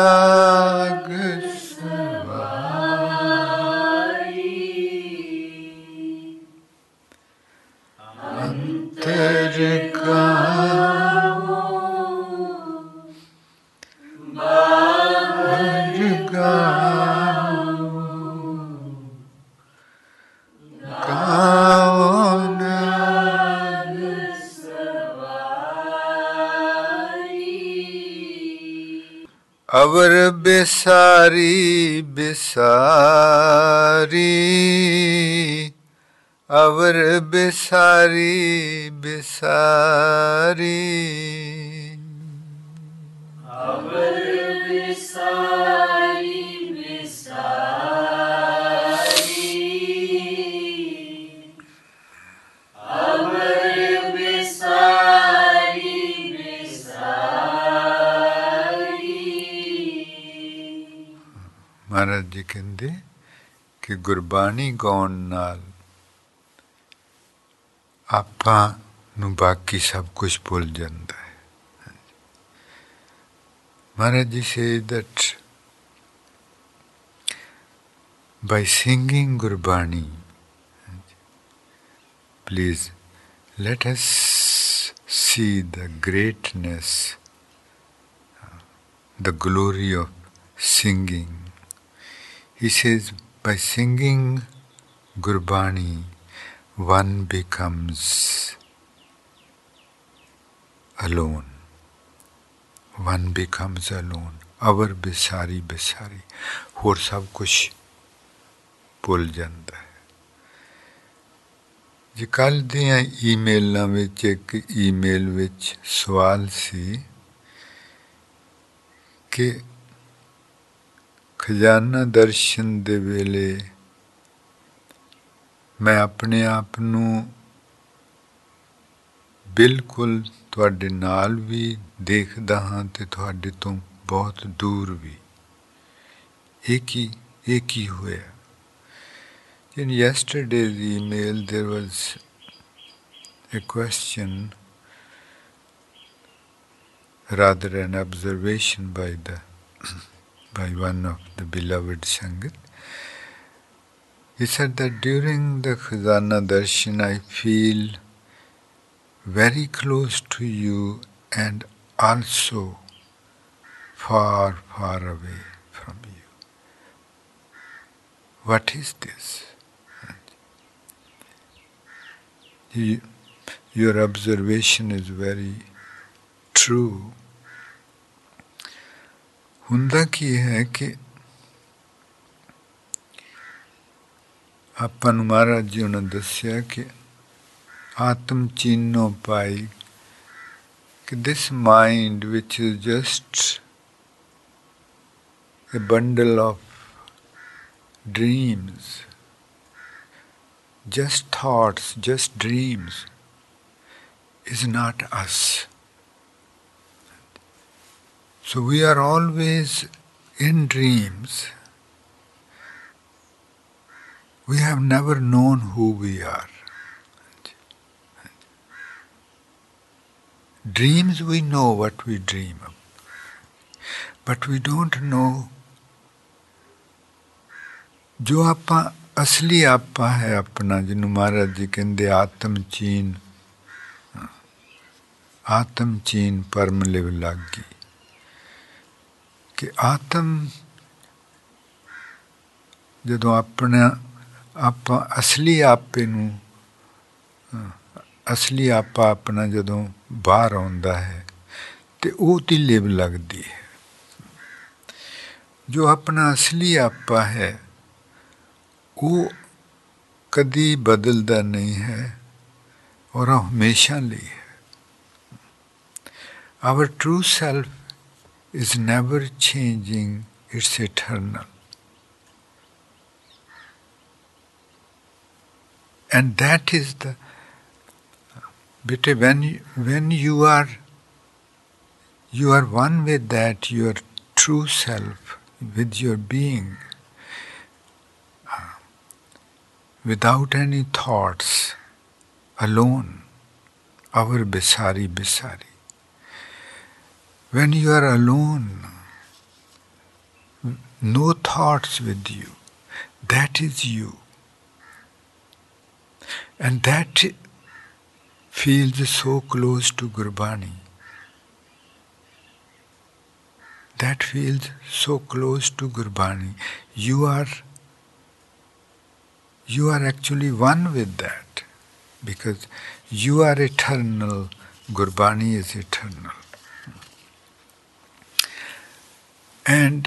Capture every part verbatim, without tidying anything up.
राग सवारी अंतर गाओ बाहर गाओ गाओ राग अवर बिसारी बिसारी अवर बिसारी बिसारी अवर बिसारी बिसारी अवर बिसारी महाराज जी कहते कि गुरबाणी गाउण नाल आपां नूं बाकी सब कुछ भुल जांदा है. Maharaj ji says that by singing Gurbani, please let us see the greatness, the glory of singing. He says, by singing Gurbani, one becomes alone. One becomes alone. Our bisari bisari. ਹੋਰ ਸਭ ਕੁਛ ਭੁੱਲ ਜਾਂਦਾ ਹੈ. ਜੀ ਕੱਲ੍ਹ ਦੀਆਂ ਈਮੇਲਾਂ ਵਿੱਚ ਇੱਕ ਈਮੇਲ ਵਿੱਚ ਸਵਾਲ ਸੀ ਕਿ ਖਜ਼ਾਨਾ ਦਰਸ਼ਨ ਦੇ ਵੇਲੇ ਮੈਂ ਆਪਣੇ ਆਪ ਨੂੰ ਬਿਲਕੁਲ ਤੁਹਾਡੇ ਨਾਲ ਵੀ ਦੇਖਦਾ ਹਾਂ ਤੇ ਤੁਹਾਡੇ ਤੋਂ ਬਹੁਤ ਦੂਰ ਵੀ. ਇਹ ਕੀ ਇਹ ਕੀ ਹੋਇਆ? In yesterday's email there was a question, rather an observation by the by one of the beloved Sangat. He said that during the Khazana Darshan I feel very close to you and also far, far away from you. What is this? You, your observation is very true. ਹੁੰਦਾ ਕੀ ਹੈ ਕਿ ਆਪਾਂ ਨੂੰ ਮਹਾਰਾਜ ਜੀ ਨੇ ਦੱਸਿਆ ਕਿ ਆਤਮ ਚੀਨੋ ਪਾਈ ਕਿ this mind which is just a bundle of dreams, just thoughts, just dreams, is not us. So we are always in dreams. We have never known who we are. Dreams, we know what we dream of, but we don't know जो आपा असली आपा है अपना, जिन्हों महाराज जी कहते आत्म चीन आत्म चीन परम लिव लागी. कि आत्म जदों अपना आपा असली आपे नूं असली आपा अपना जदों बाहर आउंदा है ते ओह दी लिव लगदी है. जो अपना असली आपा है वो कदी बदलता नहीं है और हमेशा लिए है. Our true self is never changing, it's eternal. And that is the, bete, when, when you are you are one with that, your true self, with your being, without any thoughts, alone, our bisari bisari. When you are alone, no thoughts with you. That is you. And that feels so close to Gurbani. That feels so close to Gurbani. You are, you are actually one with that, because you are eternal, Gurbani is eternal. And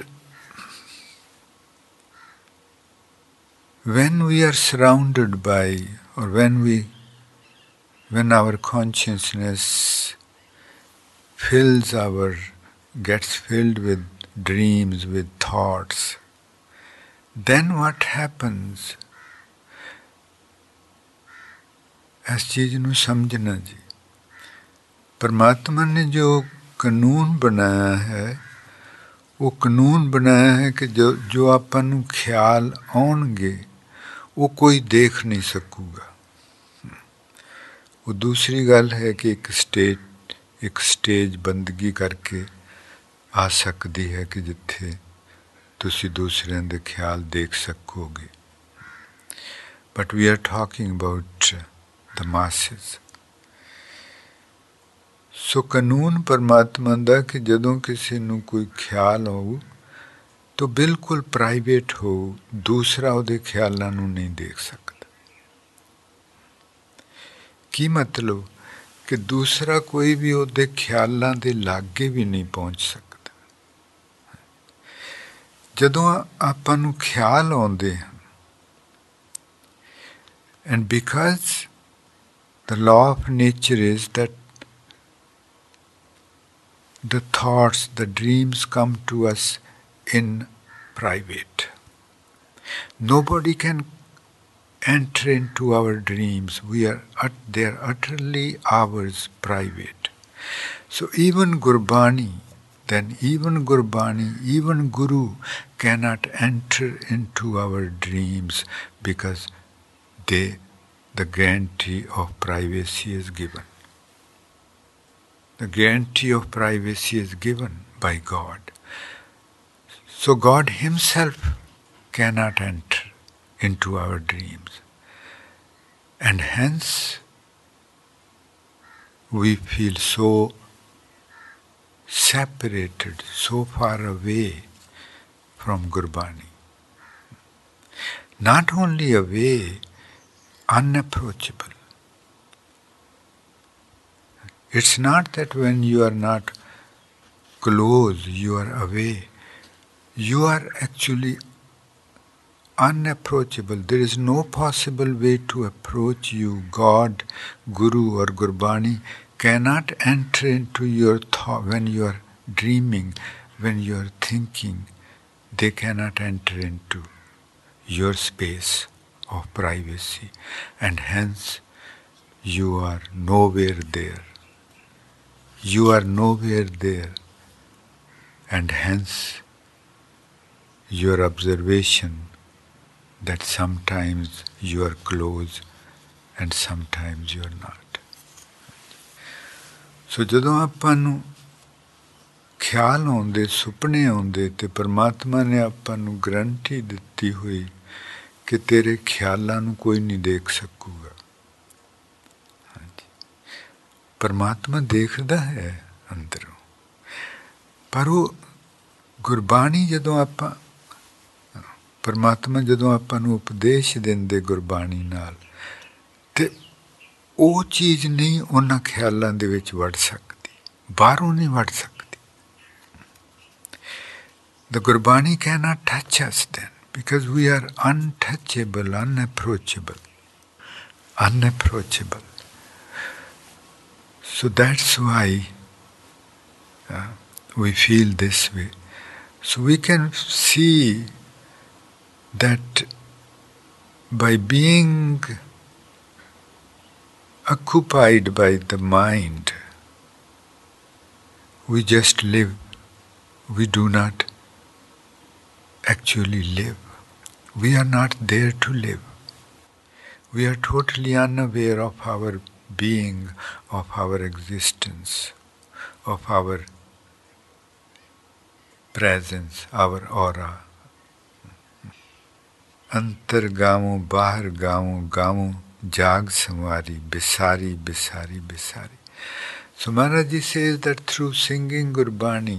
when we are surrounded by, or when we, when our consciousness fills our, gets filled with dreams, with thoughts, then what happens? इस चीज़ ਨੂੰ ਸਮਝਣਾ जी, परमात्मा ने जो कानून बनाया है, वो कानून बनाया है कि जो जो ਆਪਾਂ ਨੂੰ ख्याल ਆਉਣਗੇ वो कोई देख नहीं सकूगा। वो दूसरी गल है कि एक स्टेज एक स्टेज बंदगी करके आ सकती है कि जिथे तुसी दूसरे दे ख्याल देख सकोगे। But we are talking about the masses. सो कानून परमात्मा दा कि जदों किसी नूं कोई ख्याल हो तो बिल्कुल प्राइवेट हो, दूसरा उहदे ख्यालां नूं नहीं देख सकता। की मतलब कि दूसरा कोई भी उहदे ख्यालां दे लागे भी नहीं पहुंच सकता। जदों आपां नूं ख्याल आउंदे हन, and because the law of nature is that the thoughts, the dreams come to us in private. Nobody can enter into our dreams. We are they are utterly ours, private. So even Gurbani, then even Gurbani, even Guru cannot enter into our dreams because they, the guarantee of privacy is given. The guarantee of privacy is given by God. So God Himself cannot enter into our dreams. And hence we feel so separated, so far away from Gurbani. Not only away, unapproachable. It's not that when you are not close, you are away. You are actually unapproachable. There is no possible way to approach you. God, Guru or Gurbani cannot enter into your thought when you are dreaming, when you are thinking. They cannot enter into your space of privacy, and hence you are nowhere there. You are nowhere there, and hence your observation that sometimes you are close and sometimes you are not. So ਜਦੋਂ ਆਪਾਂ ਨੂੰ ਖਿਆਲ ਆਉਂਦੇ, ਸੁਪਨੇ ਆਉਂਦੇ ਤੇ ਪਰਮਾਤਮਾ ਨੇ ਆਪਾਂ ਨੂੰ ਗਰੰਟੀ ਦਿੱਤੀ ਹੋਈ ਕਿ ਤੇਰੇ ਖਿਆਲਾਂ ਨੂੰ ਕੋਈ ਨਹੀਂ ਦੇਖ ਸਕੂਗਾ। ਹਾਂਜੀ, ਪਰਮਾਤਮਾ ਦੇਖਦਾ ਹੈ ਅੰਦਰੋਂ, ਪਰ ਉਹ ਗੁਰਬਾਣੀ ਜਦੋਂ ਆਪਾਂ परमात्मा जदों आपां नूं उपदेश देंदे गुरबाणी नाल ते ਉਹ चीज़ नहीं उन्हां ख्यालां दे विच वड़ सकदी, बाहरों नहीं वड़ सकदी। The Gurbani cannot touch us then because we are untouchable, unapproachable, unapproachable. So that's why uh, we feel this way. So we can see that by being occupied by the mind, we just live. We do not actually live. We are not there to live. We are totally unaware of our being, of our existence, of our presence, our aura. Antar gamu, bahar gamu, gamu jag samari, bisari, bisari, bisari. So Maharaji says that through singing Gurbani,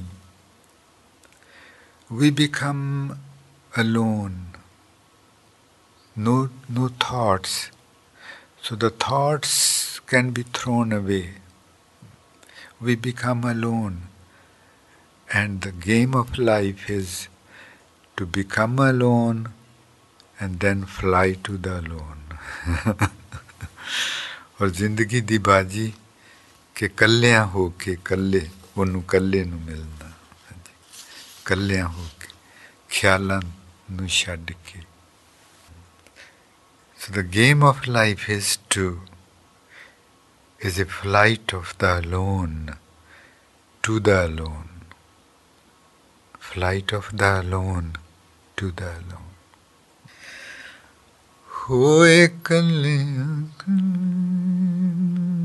we become alone. No, no thoughts. So the thoughts can be thrown away. We become alone. And the game of life is to become alone and then fly to the alone. और जिंदगी दी बाजी कि कल्लियां हो के कल्ले ओनू कल्ले नू मिलना कल्लियां हो के ख्यालां नू छड्ड के. So the game of life is to is a flight of the alone to the alone. Flight of the alone to the alone. होए कल्लियां